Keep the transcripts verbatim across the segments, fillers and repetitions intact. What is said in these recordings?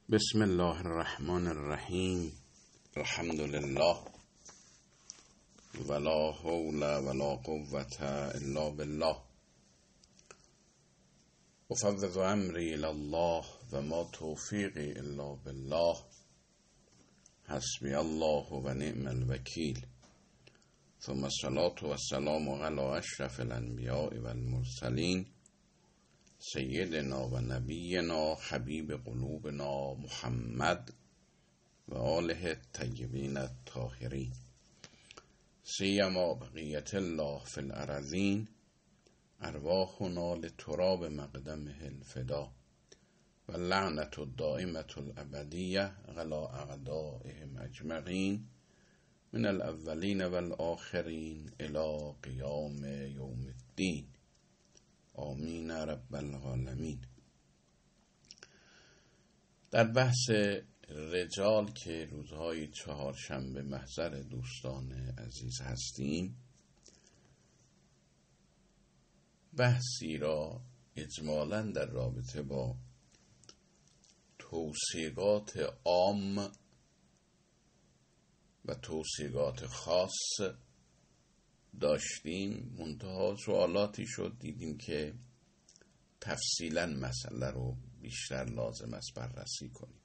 بسم الله الرحمن الرحیم. الحمد لله ولا حول ولا قوة الا بالله. افوض امری الی الله و ما توفیقی الا بالله. حسبی الله و نعم الوکیل. ثم الصلاة و السلام علی اشرف الانبیاء و المرسلین سیدنا و نبینا حبیب قلوبنا محمد و آله الطیبین الطاهرین سیما بقیت الله فی الارضین ارواحنا لتراب مقدمه الفدا و لعنت الدائمة الابدیه علی اعدائهم اجمعین من الاولین و الاخرین الی قیام یوم الدین. آمین رب العالمین. در بحث رجال که روزهای چهارشنبه محضر دوستان عزیز هستیم، بحثی را اجمالاً در رابطه با توصیگات عام و توصیگات خاص داشتیم. منتها سوالاتی شد، دیدیم که تفصیلا مسئله رو بیشتر لازم است بررسی کنیم.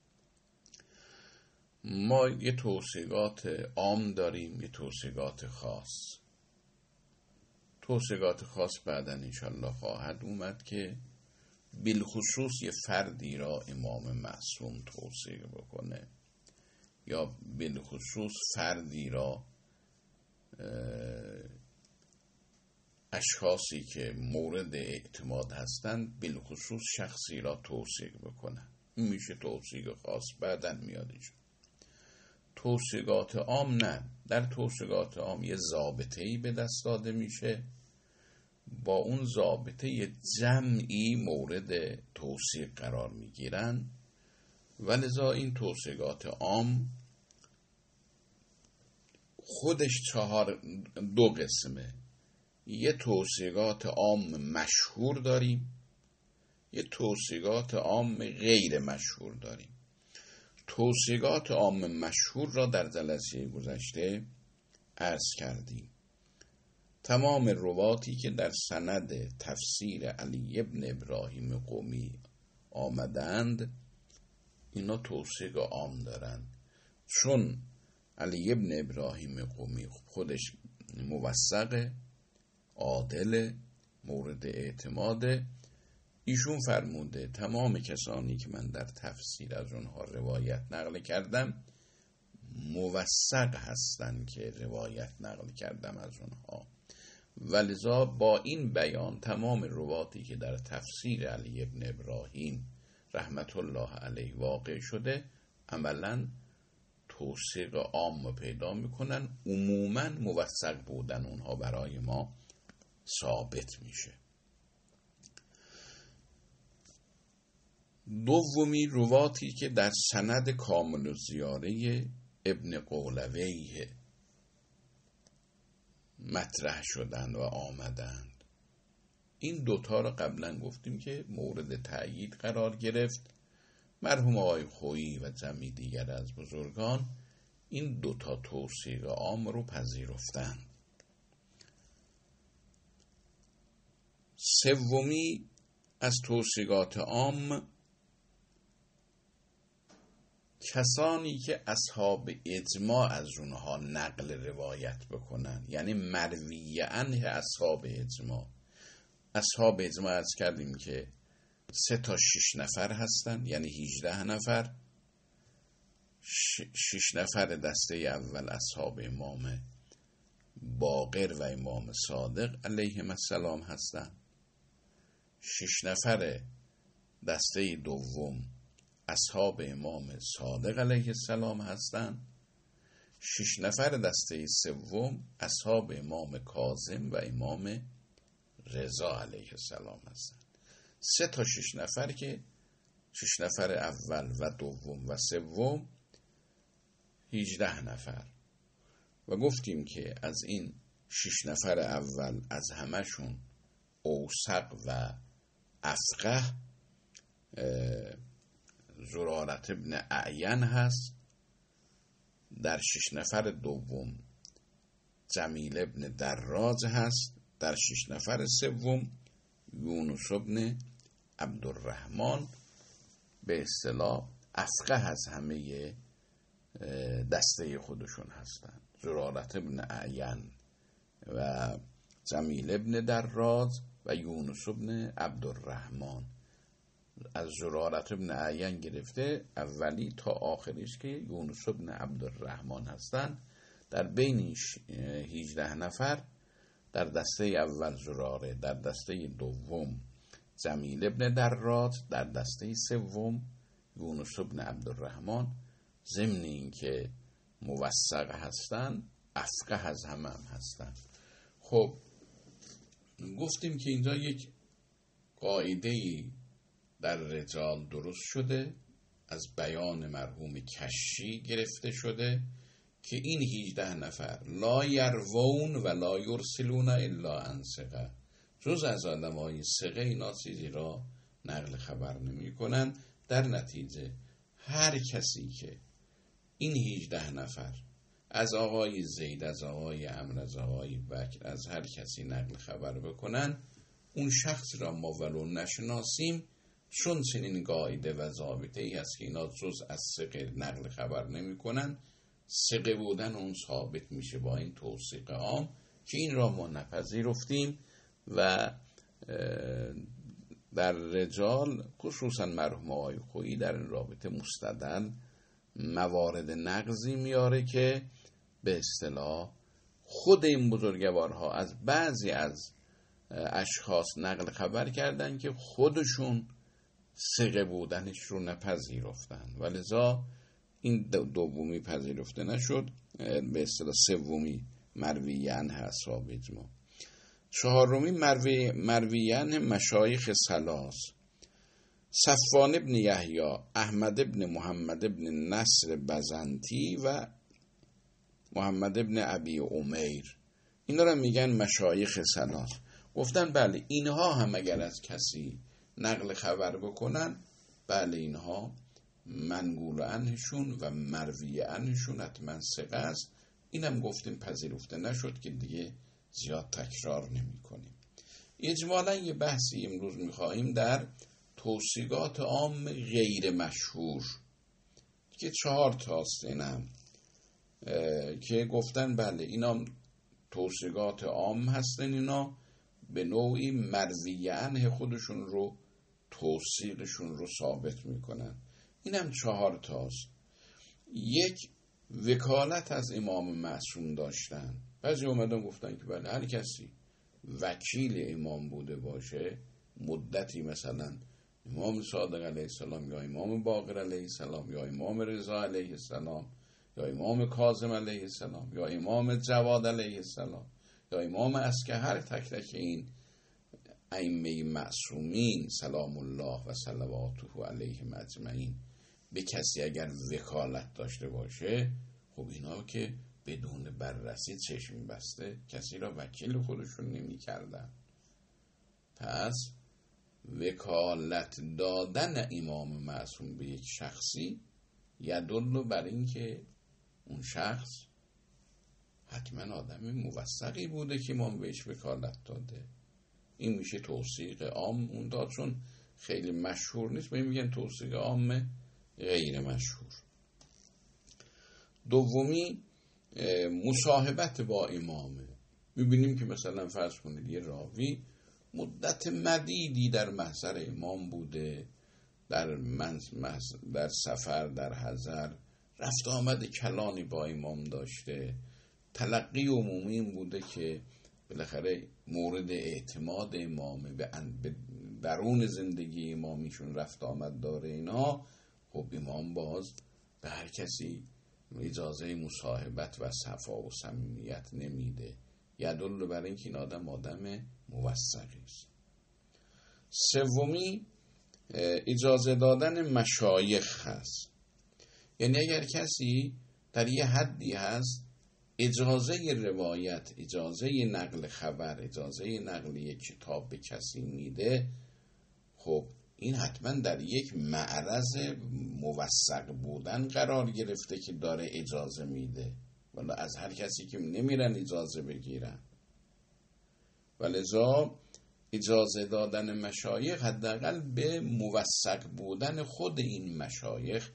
ما یه توصیگات عام داریم، یه توصیگات خاص. توصیگات خاص بعداً انشالله خواهد اومد که بالخصوص یه فردی را امام معصوم توصیه بکنه یا بالخصوص فردی را اشخاصی که مورد اعتماد هستند بالخصوص شخصی را توصیه بکنن. این میشه توصیه خاص، بعداً میاد اینجا. توصیگات عام نه. در توصیگات عام یه ضابطه‌ای به دست داده میشه، با اون ضابطه جمعی مورد توصیه قرار میگیرن و لذا این توصیگات عام خودش چهار دو قسمه. یه توصیگات عام مشهور داریم، یه توصیگات عام غیر مشهور داریم. توصیگات عام مشهور را در جلسه گذشته عرض کردیم. تمام رواتی که در سند تفسیر علی ابن ابراهیم قمی آمدند اینا توصیگ عام دارند، چون علی ابن ابراهیم قمی خودش موثق، عادل، مورد اعتماده. ایشون فرموده تمام کسانی که من در تفسیر از اونها روایت نقل کردم موثق هستند که روایت نقل کردم از اونها، ولذا با این بیان تمام رواتی که در تفسیر علی ابن ابراهیم رحمت الله علیه واقع شده عملاً توصیق عام پیدا میکنن، عموماً موثق بودن اونها برای ما ثابت میشه. دومی رواتی که در سند کامل الزیاره ابن قولویه مطرح شدن و آمدند. این دوتا را قبلا گفتیم که مورد تأیید قرار گرفت. مرحوم آقای خویی و جمعی دیگر از بزرگان این دوتا توصیق عام رو پذیرفتند. سومی از توصیقات عام کسانی که اصحاب اجماع از اونها نقل روایت بکنن، یعنی مرویه عنه اصحاب اجماع. اصحاب اجماع از کردیم که سه تا شش نفر هستن، یعنی هجده نفر. شش نفر دسته اول اصحاب امام باقر و امام صادق علیهم السلام هستن. شش نفر دسته دوم اصحاب امام صادق علیه السلام هستن. شش نفر دسته سوم اصحاب امام کاظم و امام رضا علیه السلام هستن. سه تا شش نفر که شش نفر اول و دوم و سوم هجده نفر. و گفتیم که از این شش نفر اول از همشون اوثق و افقه زرارت ابن اعین هست. در شش نفر دوم جمیل ابن دراج هست. در شش نفر سوم یونس ابن عبدالرحمن به اصطلاح افقه از همه دسته خودشون هستند. زرارت ابن اعین و جمیل ابن دراج و یونس ابن عبدالرحمن. از زرارت ابن اعین گرفته اولی تا آخریش که یونس ابن عبدالرحمن هستند. در بین هجده نفر در دسته اول زراره، در دسته دوم جمیل ابن دراج، در دسته سوم یونس ابن عبدالرحمن. ضمن این که موثق هستن افقه از همه هم هستن. خب گفتیم که اینجا یک قاعده‌ای در رجال درست شده، از بیان مرحوم کشی گرفته شده که این هجده نفر لا یروون و لا یرسلون الا عن ثقه، جز از آدمای ثقه اینا چیزی را نقل خبر نمی کنن. در نتیجه هر کسی که این هجده نفر از آقای زید، از آقای عمرو، از آقای بکر، از هر کسی نقل خبر بکنن، اون شخص را ما ولو نشناسیم، چون چنین قاعده و ضابطه ای هست که اینا جز از ثقه نقل خبر نمی کنن، ثقه بودن اون ثابت میشه با این توثیق عام که این را ما نپذیرفتیم. و در رجال خصوصا مرحوم آقای خویی در این رابطه مستدل موارد نقضی میاره که به اصطلاح خود این بزرگوارها از بعضی از اشخاص نقل خبر کردن که خودشون ثقه بودنش رو نپذیرفتن و لذا این دومی پذیرفته نشد، به اصطلاح سومی مرویان اصحاب اجماع. چهارمی مروی مرویان مشایخ ثلاث، صفوان ابن یحیی، احمد ابن محمد ابن نصر بزنتی و محمد ابن ابی امیر. اینا را میگن مشایخ ثلاث. گفتن بله اینها هم اگر از کسی نقل خبر بکنن، بله اینها منقول عنهشون و مروی عنهشون حتما ثقه است. اینم گفتیم پذیرفته نشد که دیگه زیاد تکرار نمی کنیم. اجمالا یه بحثی امروز میخواییم در توصیقات عام غیر مشهور که چهار تاست، اینم که گفتن بله اینا توصیقات عام هستن، اینا به نوعی مروی عنه خودشون رو توصیقشون رو ثابت میکنن. اینم چهار تاست. یک، وکالت از امام معصوم داشتن. بعضی اومدن گفتن که بله هر کسی وکیل امام بوده باشه، مدتی مثلا امام صادق علیه السلام یا امام باقر علیه السلام یا امام رضا علیه السلام یا امام کاظم علیه السلام یا امام جواد علیه السلام یا امام عسکر، هر تک تک این ائمه معصومین سلام الله و صلواته علیهم اجمعین به کسی اگر وکالت داشته باشه، خب اینا که بدون بررسی چشم بسته کسی را وکیل خودشون نمی کردن. پس وکالت دادن امام معصوم به یک شخصی یدل بر این که اون شخص حتما آدم موثقی بوده که امام بهش وکالت داده. این میشه توثیق عام اون داد، چون خیلی مشهور نیست به این میگن توثیق عام غیر مشهور. دومی مصاحبت با امامه. میبینیم که مثلا فرض کنید یه راوی مدت مدیدی در محضر امام بوده، در منز در سفر، در حضر، رفت آمد کلانی با امام داشته، تلقی عمومی بوده که بالاخره مورد اعتماد امامه، به درون زندگی امامیشون رفت آمد داره اینا. خب امام باز به هر کسی اجازه مصاحبت و صفا و صمیمیت نمیده، یدل بر اینکه این آدم آدم موثقی است. سومی اجازه دادن مشایخ هست، یعنی اگر کسی در یه حدی هست اجازه روایت، اجازه نقل خبر، اجازه نقل یک کتاب به کسی میده، خب این حتما در یک معرض موثق بودن قرار گرفته که داره اجازه میده، ولی از هر کسی که نمیرن اجازه بگیرن. ولذا اجازه دادن مشایخ حداقل به موثق بودن خود این مشایخ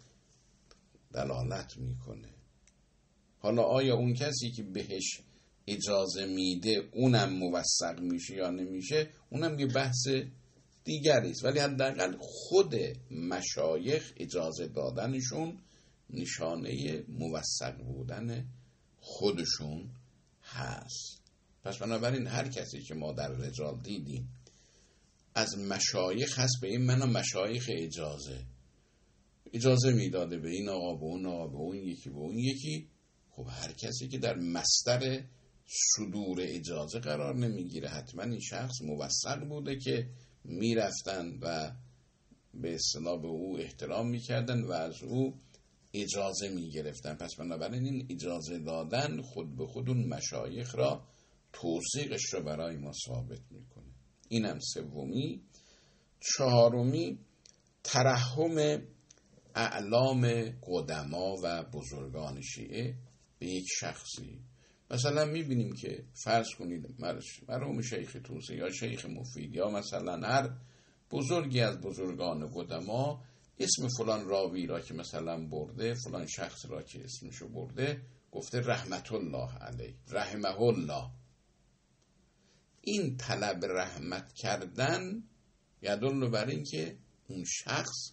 دلالت میکنه. حالا آیا اون کسی که بهش اجازه میده اونم موثق میشه یا نمیشه، اونم یه بحث دیگری است، ولی حداقل خود مشایخ اجازه دادنشون نشانه موثق بودن خودشون هست. پس بنابراین هر کسی که ما در رجال دیدیم از مشایخ هست، به این منو مشایخ اجازه اجازه میداده به این آقا، به اون آقا، به اون یکی، به اون یکی. خب هر کسی که در مصدر صدور اجازه قرار نمیگیره، حتما این شخص موثق بوده که میرفتن و به اصطلاح به او احترام میکردن و از او اجازه میگرفتن. پس بنابراین این اجازه دادن خود به خود اون مشایخ را توثیقش رو برای ما ثابت میکنه. اینم سومی. چهارمی ترحم اعلام قدما و بزرگان شیعه به یک شخصی. مثلا میبینیم که فرض کنید مرحوم شیخ طوسی یا شیخ مفید یا مثلا هر بزرگی از بزرگان قدما اسم فلان راوی را که مثلا برده، فلان شخص را که اسمشو برده، گفته رحمت الله علیه، رحمه الله. این طلب رحمت کردن یدل بر این که اون شخص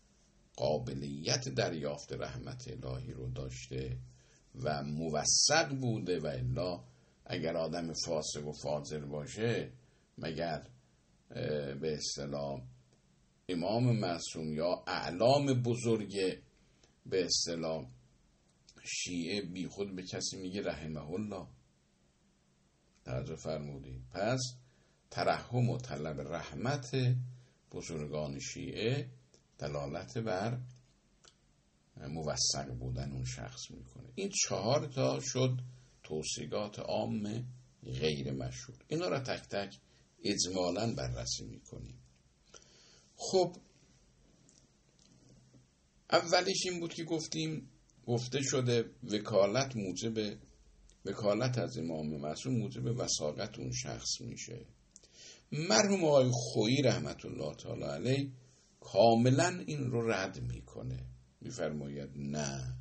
قابلیت دریافت رحمت الهی رو داشته و موثق بوده، و الا اگر آدم فاسق و فاجر باشه، مگر به اصطلاح امام معصوم یا اعلام بزرگ به اصطلاح شیعه بی خود به کسی میگه رحمه الله؟ توجه فرمودید؟ پس ترحم و طلب رحمت بزرگان شیعه دلالت بر موثق بودن اون شخص میکنه. این چهار تا شد توصیگات عام غیر مشهور. اینا را تک تک اجمالاً بررسی میکنیم. خب اولیش این بود که گفتیم گفته شده وکالت موجب وکالت از امام معصوم موجب وثاقت اون شخص میشه. مرحوم آقای خویی رحمت الله تعالی علیه کاملا این رو رد میکنه، میفرماید نه،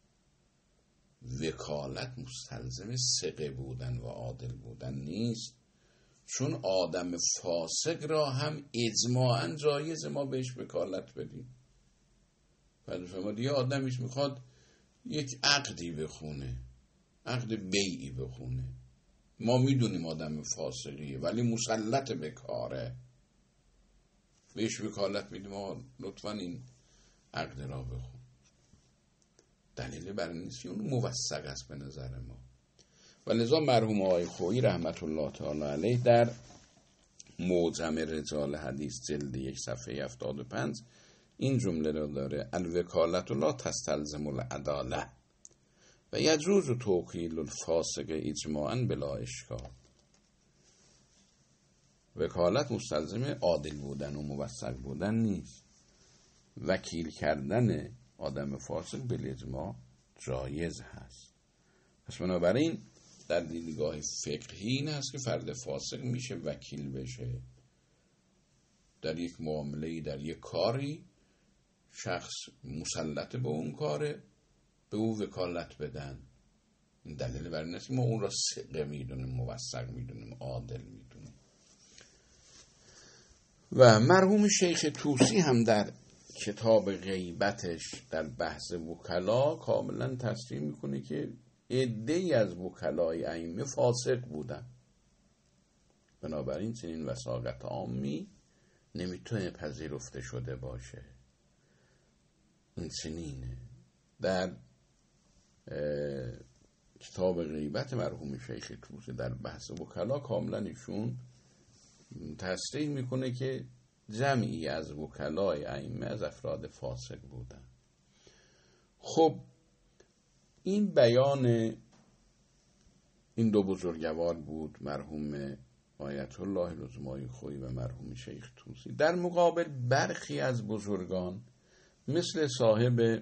وکالت مستلزم ثقه بودن و عادل بودن نیست، چون آدم فاسق را هم اجماعاً جایز ما بهش وکالت بدیم. فرمود یه آدمیش میخواد یک عقدی بخونه، عقد بیعی بخونه، ما میدونیم آدم فاسقیه ولی مسلط به کاره، بهش وکالت میدیم آقا لطفاً این عقد را بخون. دلیل بر این نیست که اون موثق است به نظر ما. و لذا مرحوم آقای خویی رحمت الله تعالی علیه در معجم رجال حدیث جلد یک صفحه هفتاد و پنج این جمله را داره: الوکالت لا تستلزم العداله و یجوز توکیل الفاسق اجماعاً بلا اشکال. وکالت مستلزم عادل بودن و موثق بودن نیست، وکیل کردن آدم فاسق به اجماع جایز هست. پس بنابراین در دیدگاه فقهی این هست که فرد فاسق میشه وکیل بشه در یک معامله‌ای، در یک کاری، شخص مسلط به اون کاره، به او وکالت بدن. این دلیل بر این است که ما اون را ثقه میدونیم، موثق میدونیم، عادل میدونیم. و مرحوم شیخ طوسی هم در کتاب غیبتش در بحث وکلا کاملا تصریح میکنه که عده‌ای از وکلای ائمه فاسق بودن، بنابراین چنین وثاقت عامی نمیتونه پذیرفته شده باشه. این چنینه. در کتاب غیبت مرحوم شیخ طوسی در بحث وکلا کاملا ایشون تصریح میکنه که جمعی از وکلای ائمه از افراد فاسق بودن. خب این بیان این دو بزرگوار بود، مرحوم آیت الله لزمای خویی و مرحوم شیخ طوسی. در مقابل برخی از بزرگان مثل صاحب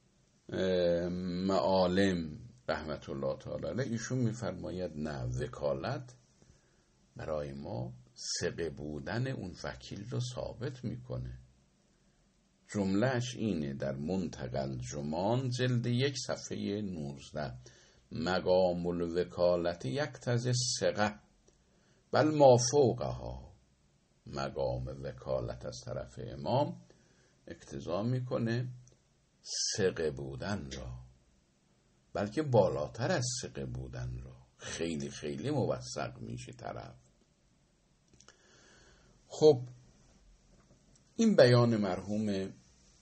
معالم رحمت الله تعالی علیه، ایشون میفرماید نه، وکالت برای ما ثقه بودن اون وکیل رو ثابت میکنه. جملهش اینه در منتقى الجمان جلد یک صفحه نوزده: مقام الوکالت یقتضی الثقة بل ما فوقها. مقام وکالت از طرف امام اقتضا میکنه ثقه بودن را، بلکه بالاتر از ثقه بودن را، خیلی خیلی موثق میشه طرف. خب این بیان مرحوم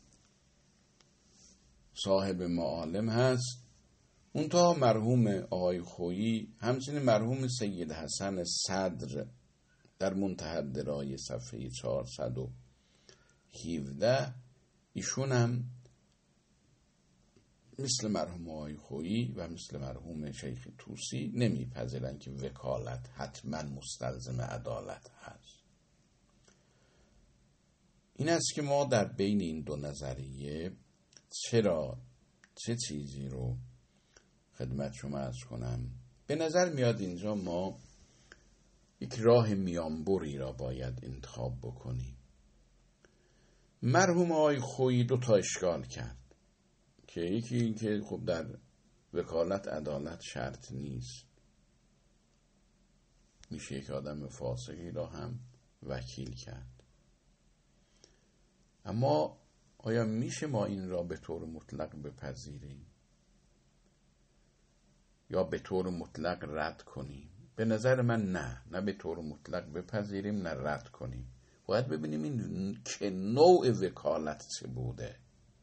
صاحب معالم هست. منتها مرحوم آقای خویی، همچنین مرحوم سید حسن صدر در منتهی الدرايه صفحه چهارصد و هفده، ایشون هم مثل مرحوم آقای خویی و مثل مرحوم شیخ طوسی نمیپذیرن که وکالت حتما مستلزم عدالت هست. این است که ما در بین این دو نظریه چرا چه چیزی رو خدمت شما عرض کنم. به نظر میاد اینجا ما یک راه میانبری را باید انتخاب بکنیم. مرحوم آقای خویی دو تا اشکال کرد که یکی این که خب در وکالت عدالت شرط نیست، میشه یک آدم فاسقی را هم وکیل کرد. اما آیا میشه ما این را به طور مطلق بپذیریم یا به طور مطلق رد کنیم؟ به نظر من نه، نه به طور مطلق بپذیریم نه رد کنیم. باید ببینیم این که نوع وکالت چه بوده.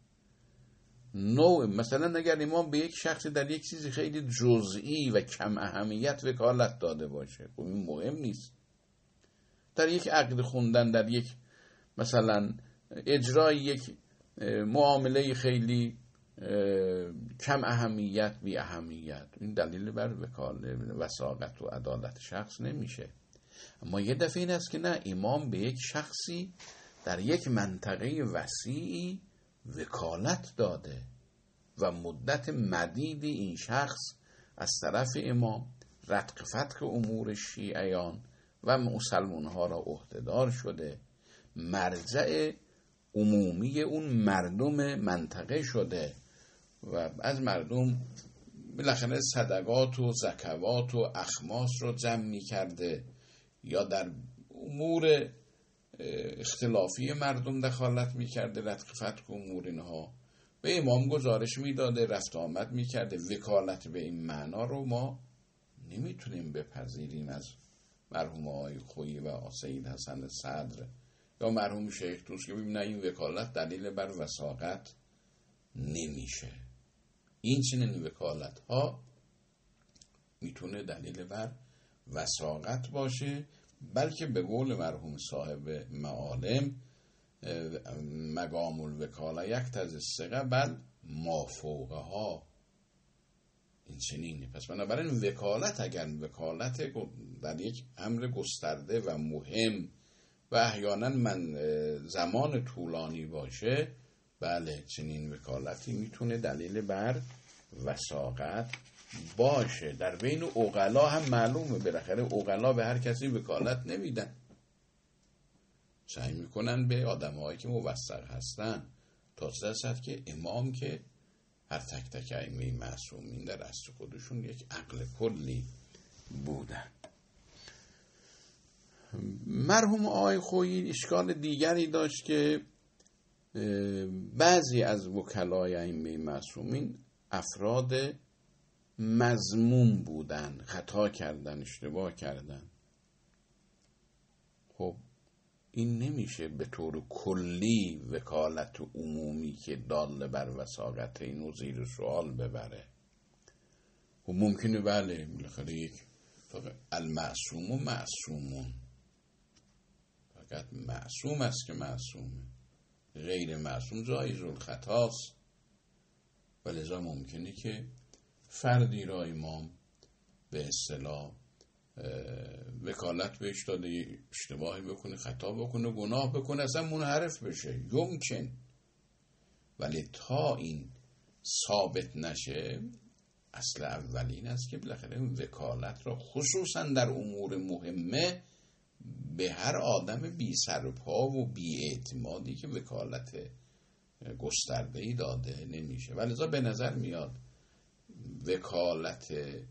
نوع، مثلا اگر امام به یک شخص در یک چیزی خیلی جزئی و کم اهمیت وکالت داده باشه، خب این مهم نیست. در یک عقد خوندن، در یک مثلا اجرای یک معامله خیلی کم اهمیت بی اهمیت، این دلیل بر وکالت وثاقت و عدالت شخص نمیشه. اما یه دفعه این است که نه، امام به یک شخصی در یک منطقه وسیعی وکالت داده و مدت مدیدی این شخص از طرف امام رتق فتق امور شیعیان و مسلمان ها را عهدهدار شده، مرجع عمومی اون مردم منطقه شده و از مردم بالاخره صدقات و زکوات و اخماس رو جمع می کرده یا در امور اختلافی مردم دخالت می کرده، رتق فتق امور اینها به امام گزارش می داده، رفت آمد می کرده. وکالت به این معنا رو ما نمیتونیم بپذیریم از مرحوم آقای خویی و سید حسن صدر یا مرحوم شیخ طوسی که ببینن این وکالت دلیل بر وثاقت نمیشه. این چنین وکالت ها میتونه دلیل بر وثاقت باشه، بلکه به قول مرحوم صاحب معالم مقام الوکاله یقتضی الثقة بل ما فوقها، این چنینه. پس بنابراین وکالت اگر وکالت در یک امر گسترده و مهم و احیانا من زمان طولانی باشه، بله چنین وکالتی میتونه دلیل بر وثاقت باشه. در بین عقلا هم معلومه، بالاخره عقلا به هر کسی وکالت نمیدن، سعی میکنن به آدم‌هایی که موثق هستن، تا درصد که امام که هر تک تک ائمه معصومین در اصل خودشون یک عقل کلی بودن. مرحوم آقای خویی اشکال دیگری داشت که بعضی از وکلای ائمه معصومین افراد مذموم بودن، خطا کردن، اشتباه کردن. خب این نمیشه به طور کلی وکالت عمومی که دال بر وثاقت اینو زیر سوال ببره. خب ممکنه بله بالاخره یک فقط المعصوم و معصومون، فقط معصوم است که معصومه، غیر معصوم جایز الخطاست و لذا ممکنه که فردی را امام به اصطلاح وکالت بهش داده، اشتباهی بکنه، خطا بکنه، گناه بکنه، اصلا منحرف بشه، یمکن. ولی تا این ثابت نشه، اصل اولین است که بالاخره وکالت را خصوصا در امور مهمه به هر آدم بی سر و پا و بی اعتمادی که وکالت گسترده‌ای داده نمیشه. ولذا به نظر میاد وکالت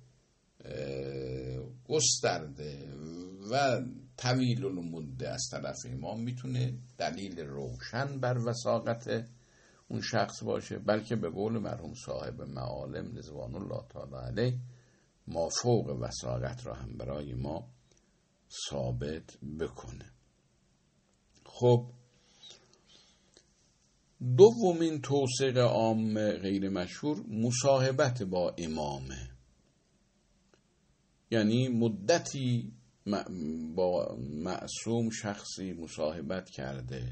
گسترده و طویل المده از طرف امام میتونه دلیل روشن بر وثاقت اون شخص باشه، بلکه به قول مرحوم صاحب معالم رضوان الله تعالی علیه مافوق وثاقت را هم برای ما ثابت بکنه. خب دومین توثیق عام غیر مشهور مصاحبت با امامه، یعنی مدتی با معصوم شخصی مصاحبت کرده.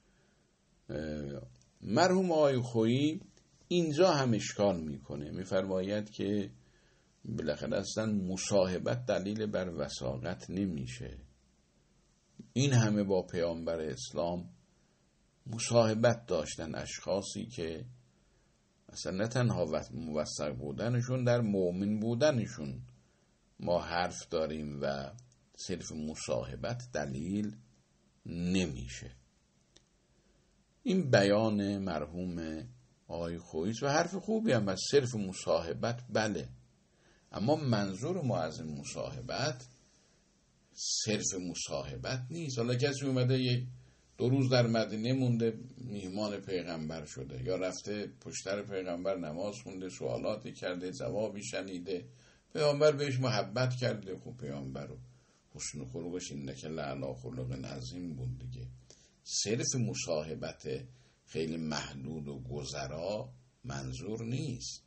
مرحوم آقای خویی اینجا هم اشکال میکنه، میفرماید که بالاخره اصلا مصاحبت دلیل بر وثاقت نمیشه. این همه با پیامبر اسلام مصاحبت داشتن اشخاصی که اصلا نه تنها موثق بودنشون، در مؤمن بودنشون ما حرف داریم و صرف مصاحبت دلیل نمیشه. این بیان مرحوم آقای خویی و حرف خوبی هم از صرف مصاحبت، بله، اما منظور ما از مصاحبت صرف مصاحبت نیست. حالا کسی اومده یک دو روز در مدینه مونده میهمان پیغمبر شده، یا رفته پشتر پیغمبر نماز خونده، سوالاتی کرده، جوابی شنیده، پیغمبر بهش محبت کرده، خب پیغمبر رو حسن خلقش انک لعلی خلق عظیم بود دیگه. صرف مصاحبت خیلی محدود و گذرا منظور نیست.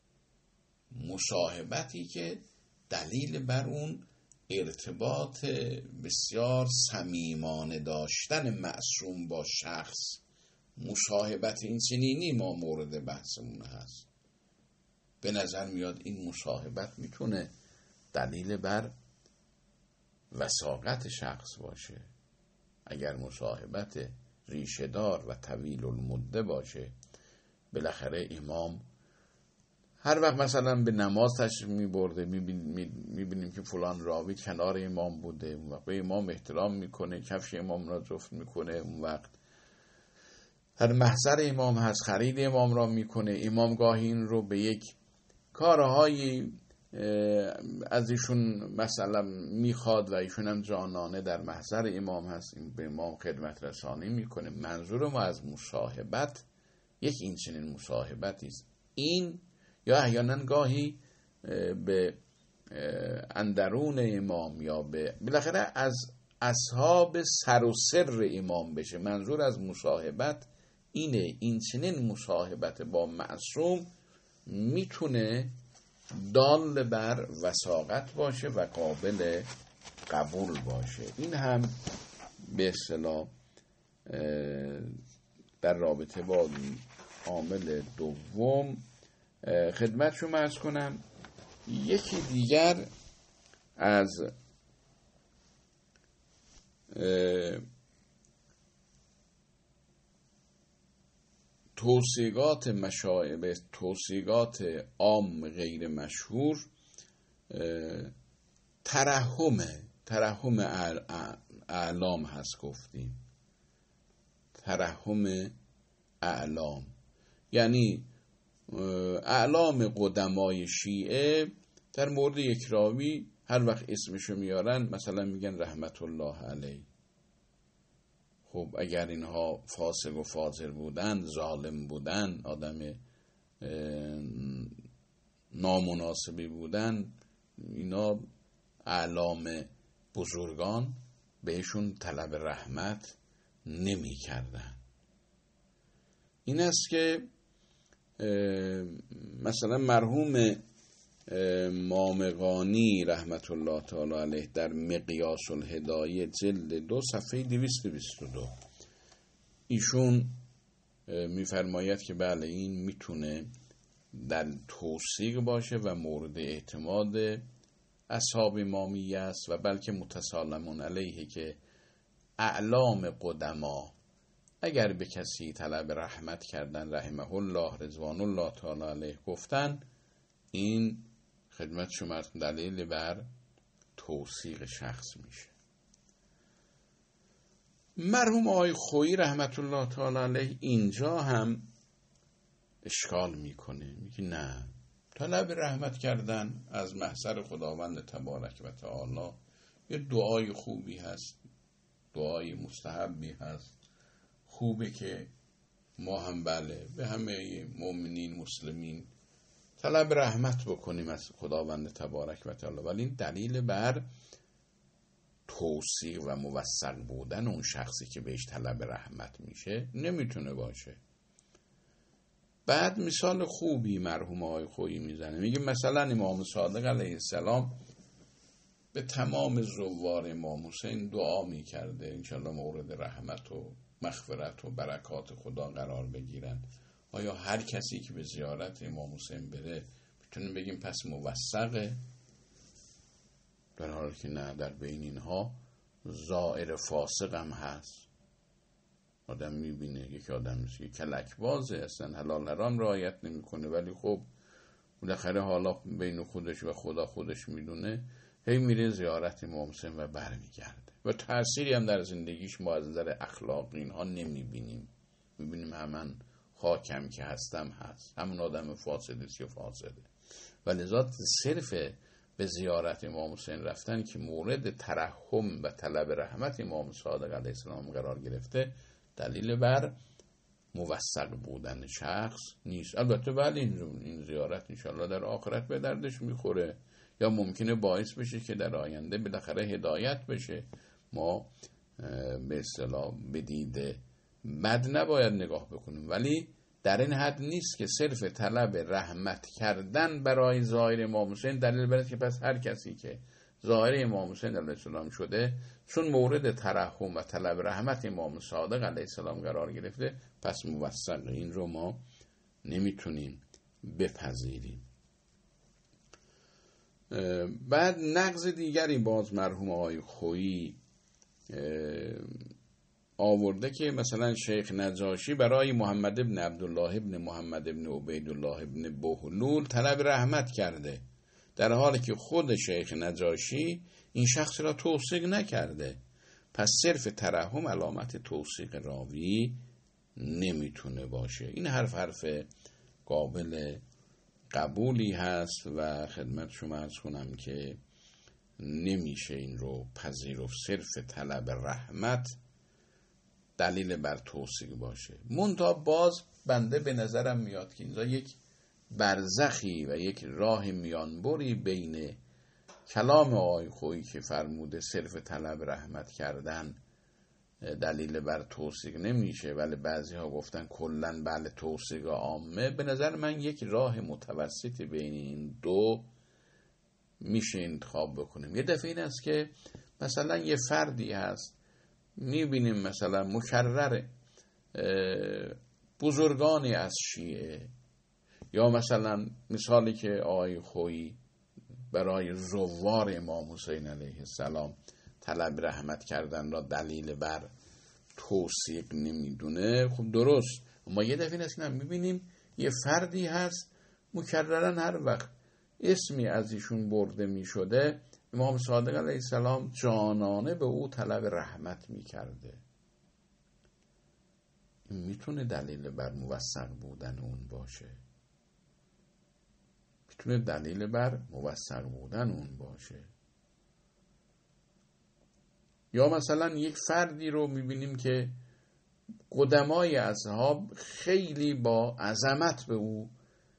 مصاحبتی که دلیل بر اون ارتباط بسیار صمیمانه داشتن معصوم با شخص، مصاحبت این چنینی ما مورد بحثمون هست. به نظر میاد این مصاحبت میتونه دلیل بر وثاقت شخص باشه. اگر مصاحبت ریشه‌دار و طویل المده باشه، بالاخره امام هر وقت مثلا به نماز تشریف می‌برده، می‌بینیم که فلان راوی کنار امام بوده، اون وقت به امام احترام میکنه، کفش امام را جفت میکنه، اون وقت هر محضر امام هست خرید امام را میکنه. امام گاهی این رو به یک کارهایی از ایشون مثلا میخواد و ایشون هم جانانه در محضر امام هست، به امام خدمت رسانی میکنه. منظور ما از مصاحبت یک این چنین مصاحبتی است. این یا احیانا گاهی به اندرون امام یا به بالاخره از اصحاب سر و سر امام بشه. منظور از مصاحبت اینه. این چنین مصاحبت با معصوم میتونه دال بر وثاقت باشه و قابل قبول باشه. این هم به اصطلاح در رابطه با عامل دوم خدمت شما عرض کنم. یکی دیگر از توصیقات مشایب توصیقات عام غیر مشهور ترحم ترحم اعلام هست. گفتیم ترحم اعلام یعنی اعلام قدمای شیعه در مورد یک راوی هر وقت اسمشو میارن مثلا میگن رحمت الله علیه. خب اگر اینها فاسق و فاجر بودن، ظالم بودن، آدم نامناسبی بودن، اینا اعلام بزرگان بهشون طلب رحمت نمی کردن. این است که مثلا مرحوم مامغانی رحمت الله تعالی علیه در مقیاس الهدایه جلد دو صفحه دویست و بیست و دو ایشون میفرماید که بله این میتونه در توثیق باشه و مورد اعتماد اصحاب امامیه است و بلکه متسالمون علیه که اعلام قدما اگر به کسی طلب رحمت کردن رحمه الله رضوان الله تعالی علیه گفتن، این خدمت شما دلیل بر توثیق شخص میشه. مرحوم آقای خویی رحمت الله تعالی علیه اینجا هم اشکال میکنه، میگه نه، طلب رحمت کردن از محضر خداوند تبارک و تعالی یه دعای خوبی هست، دعای مستحبی هست، خوبه که ما هم بله به همه مؤمنین مسلمین طلب رحمت بکنیم از خداوند تبارک و تعالی، ولی این دلیل بر توثیق و موثق بودن اون شخصی که بهش طلب رحمت میشه نمیتونه باشه. بعد مثال خوبی مرحوم آقای خویی میزنه، میگه مثلا امام صادق علیه السلام به تمام زوار امام حسین دعا میکرده انشالله مورد رحمت و مغفرت و برکات خدا قرار بگیرن. آیا هر کسی که به زیارت امام حسین بره میتونیم بگیم پس موثقه؟ در حالی که نه، در بین اینها زائر فاسق هم هست. آدم میبینه یک آدم مثل که کلک بازه، اصلا حلال حرام رعایت نمیکنه، ولی خب بالاخره حالا بین خودش و خدا خودش میدونه، هی میره زیارت امام حسین و برمیگرده و تأثیری هم در زندگیش ما از نظر اخلاقی اینها نمیبینیم. میبینیم همون خاکم که هستم هست، همون آدم فاسد است یا فاسده. و لذا صرف به زیارت امام حسین رفتن که مورد ترحم و طلب رحمت امام صادق علیه السلام قرار گرفته دلیل بر موثق بودن شخص نیست. البته ولی این زیارت انشالله در آخرت به دردش میخوره، یا ممکنه باعث بشه که در آینده بالاخره هدایت بشه. ما به اصطلاح به دید بد نباید نگاه بکنیم، ولی در این حد نیست که صرف طلب رحمت کردن برای ظاهر امام حسین دلیل بر که پس هر کسی که ظاهر امام حسین علیه السلام شده چون مورد ترحم و طلب رحمت امام صادق علیه السلام قرار گرفته پس موثق. این رو ما نمیتونیم بپذیریم. بعد نقض دیگری باز مرحوم آقای خویی آورده که مثلا شیخ نجاشی برای محمد ابن عبدالله ابن محمد ابن عبیدالله ابن بهلول طلب رحمت کرده، در حالی که خود شیخ نجاشی این شخص را توثیق نکرده. پس صرف ترحم علامت توثیق راوی نمیتونه باشه. این حرف حرف قابل قبولی هست و خدمت شما عرض کنم که نمیشه این رو پذیرفت صرف طلب رحمت دلیل بر توثیق باشه. منتها باز بنده به نظرم میاد که اینجا یک برزخی و یک راه میانبری بین کلام آقای خویی که فرموده صرف طلب رحمت کردن دلیل بر توثیق نمیشه، ولی بعضی ها گفتن کلن بله توثیق عامه. به نظر من یک راه متوسط بین این دو میشه انتخاب بکنیم. یه دفعه این است که مثلا یه فردی هست میبینیم مثلا مکرر بزرگانی از شیعه، یا مثلا مثالی که آقای خویی برای زوار امام حسین علیه السلام طلب رحمت کردن را دلیل بر توثیق نمیدونه. خب درست، ما یه دفعه نسیم میبینیم یه فردی هست مکررن هر وقت اسمی از ایشون برده میشده امام صادق علیه السلام جانانه به او طلب رحمت میکرده. این میتونه دلیل بر موثق بودن اون باشه، میتونه دلیل بر موثق بودن اون باشه. یا مثلا یک فردی رو میبینیم که قدمای اصحاب خیلی با عظمت به او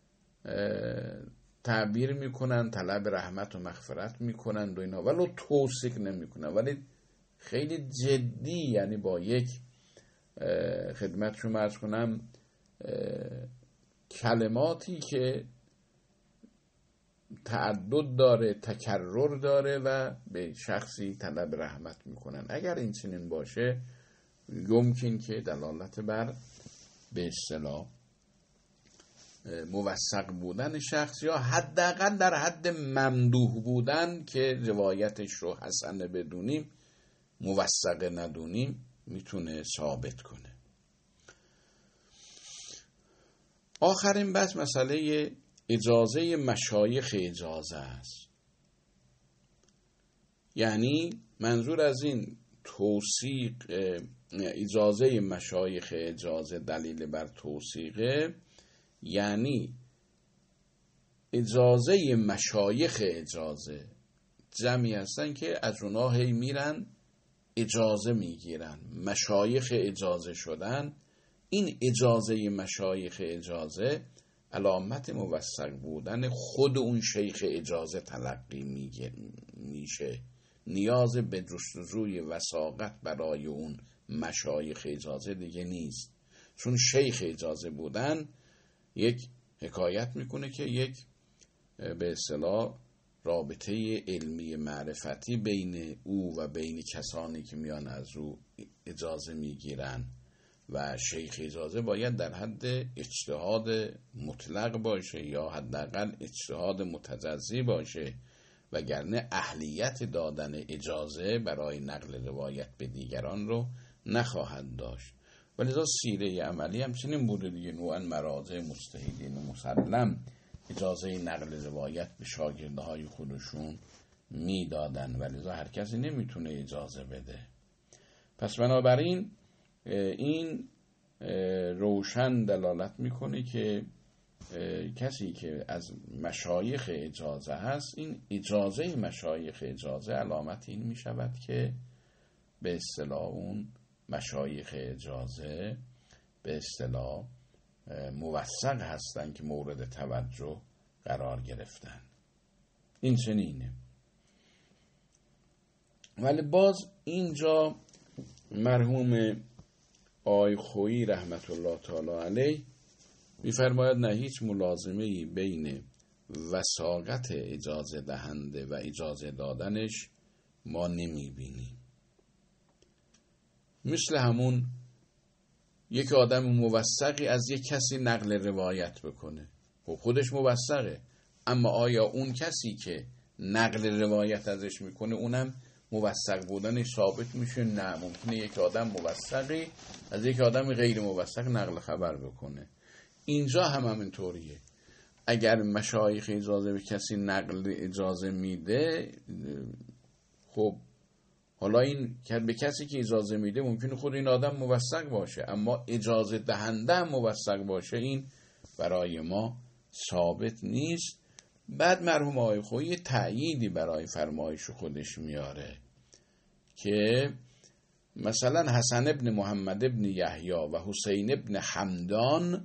تعبیر میکنن، طلب رحمت و مغفرت میکنن و اینا، ولو توثیق نمیکنن، ولی خیلی جدی، یعنی با یک خدمت شما عرض کنم کلماتی که تعدد داره، تکرر داره و به شخصی طلب رحمت میکنن. اگر این چنین باشه یمکن که دلالت بر به اصطلاح موثق بودن شخص یا حداقل در حد ممدوح بودن که روایتش رو حسن بدونیم موثق ندونیم میتونه ثابت کنه. آخرین بحث مسئله اجازه مشایخ اجازه است. یعنی منظور از این توثیق اجازه مشایخ اجازه دلیل بر توثیقه، یعنی اجازه مشایخ اجازه جمعی هستن که از اونها هی میرن اجازه میگیرن، مشایخ اجازه شدن. این اجازه مشایخ اجازه علامت موثق بودن خود اون شیخ اجازه تلقی میشه. نیاز به جستجوی وثاقت برای اون مشایخ اجازه دیگه نیست، چون شیخ اجازه بودن یک حکایت میکنه که یک به اصطلاح رابطه علمی معرفتی بین او و بین کسانی که میان از او اجازه میگیرن و شیخ اجازه باید در حد اجتهاد مطلق باشه یا حداقل اجتهاد متجزی باشه، وگرنه اهلیت دادن اجازه برای نقل روایت به دیگران رو نخواهد داشت. ولذا سیره عملی همچنین بوده دیگه، نوعا مراجع مجتهدین مسلم اجازه نقل روایت به شاگردهای خودشون میدادن، ولذا هر کسی نمیتونه اجازه بده. پس بنابراین این روشن دلالت میکنه که کسی که از مشایخ اجازه هست، این اجازه مشایخ اجازه علامت این میشود که به اصطلاح اون مشایخ اجازه به اصطلاح موثق هستن که مورد توجه قرار گرفتن. این چنینه. ولی باز اینجا مرحوم آقای خویی رحمت الله تعالی علیه میفرماید نه هیچ ملازمه‌ای بین وثاقت اجازه دهنده و اجازه دادنش ما نمیبینیم. مثل همون یک آدم موثقی از یک کسی نقل روایت بکنه، خب خودش موثقه، اما آیا اون کسی که نقل روایت ازش میکنه اونم موثق بودنش ثابت میشه؟ نه، ممکنه یک آدم موثقی از یک آدم غیر موثق نقل خبر بکنه. اینجا هم همینطوریه. اگر مشایخ اجازه به کسی نقل اجازه میده، خب حالا این به کسی که اجازه میده ممکنه خود این آدم موثق باشه، اما اجازه دهنده هم موثق باشه، این برای ما ثابت نیست. بعد مرحوم آقای خویی تأییدی برای فرمایش خودش میاره که مثلا حسن ابن محمد ابن یحیی و حسین ابن حمدان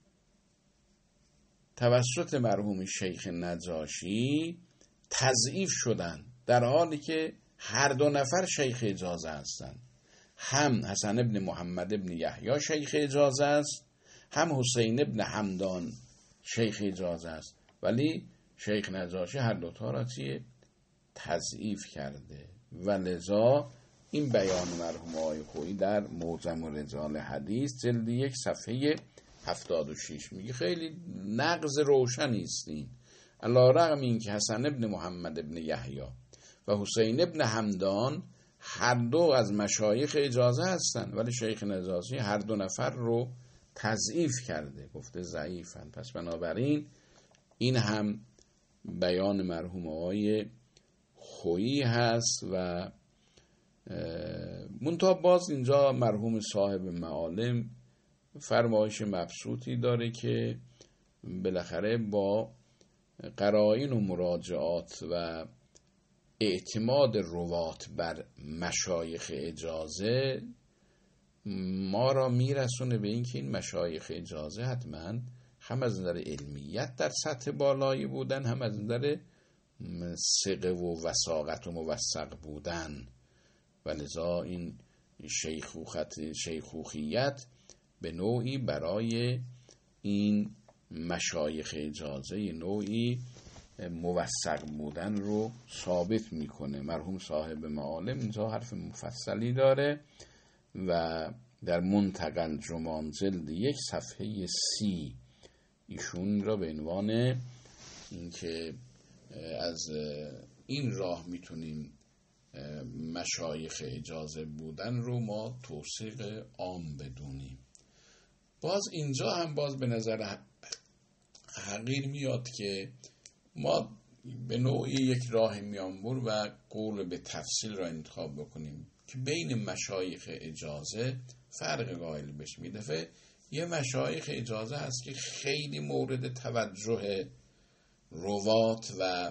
توسط مرحوم شیخ نجاشی تضعیف شدن، در حالی که هر دو نفر شیخ اجازه هستند. هم حسن ابن محمد ابن یحیی شیخ اجازه است، هم حسین ابن حمدان شیخ اجازه است، ولی شیخ نجاشی هر دوتا را چیه؟ تضعیف کرده. و لذا این بیان مرحوم آقای خویی در معجم رجال حدیث جلد یک صفحه هفتاد و شش میگه خیلی نقض روشنی است این، علی رغم این که حسن ابن محمد ابن یحیی و حسین ابن حمدان هر دو از مشایخ اجازه هستند، ولی شیخ نجاشی هر دو نفر رو تضعیف کرده، گفته ضعیفن. پس بنابراین این هم بیان مرحوم آقای خویی هست. و منتها باز اینجا مرحوم صاحب معالم فرمایش مبسوطی داره که بالاخره با قرائن و مراجعات و اعتماد روات بر مشایخ اجازه ما را میرسونه به این که این مشایخ اجازه حتما هم از نظر علمیت در سطح بالایی بودن، هم از نظر ثقه و وثاقت و موثق بودن. ولذا این شیخوخت شیخوخیت به نوعی برای این مشایخ اجازه نوعی موثق بودن رو ثابت میکنه. مرحوم صاحب معالم اینجا حرف مفصلی داره و در منتقى الجمان جلد یک صفحه سی ایشون را به عنوان اینکه از این راه میتونیم مشایخ اجازه بودن رو ما توثیق عام بدونیم. باز اینجا هم باز به نظر حقیر میاد که ما به نوعی یک راه میانبر و قول به تفصیل را انتخاب بکنیم که بین مشایخ اجازه فرق قائل بشیم. این دفعه یه مشایخ اجازه هست که خیلی مورد توجه روات و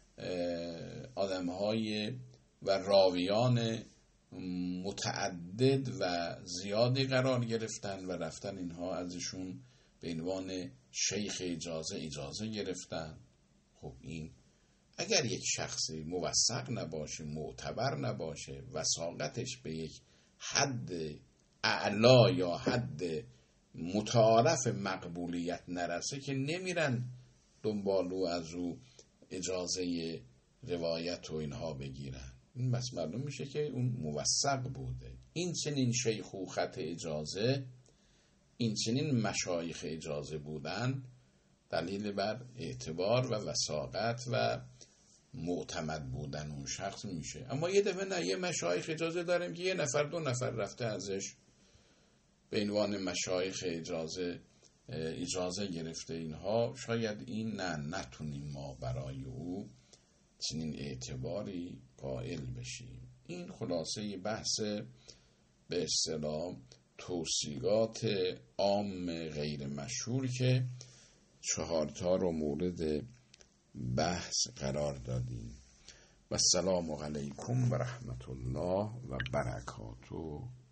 آدمهای و راویان متعدد و زیادی قرار گرفتن و رفتن اینها ازشون به عنوان شیخ اجازه اجازه گرفتن. خب این اگر یک شخصی موثق نباشه، معتبر نباشه، وثاقتش به یک حد اعلا یا حد متعارف مقبولیت نرسه که نمیرن دنبال او از او اجازه روایت و اینها بگیرن. این بس معلوم میشه که اون موثق بوده. این چنین شیخوخت اجازه، این چنین مشایخ اجازه بودن دلیل بر اعتبار و وثاقت و معتمد بودن اون شخص میشه. اما یه دفعه نه، یه مشایخ اجازه داریم که یه نفر دو نفر رفته ازش به عنوان مشایخ اجازه اجازه گرفته. اینها شاید این نه نتونیم ما برای او چنین اعتباری قائل بشیم. این خلاصه بحث به اصطلاح توصیات عام غیر مشهور که چهارتا رو مورد بحث قرار دادیم. و السلام علیکم و رحمت الله و برکاته.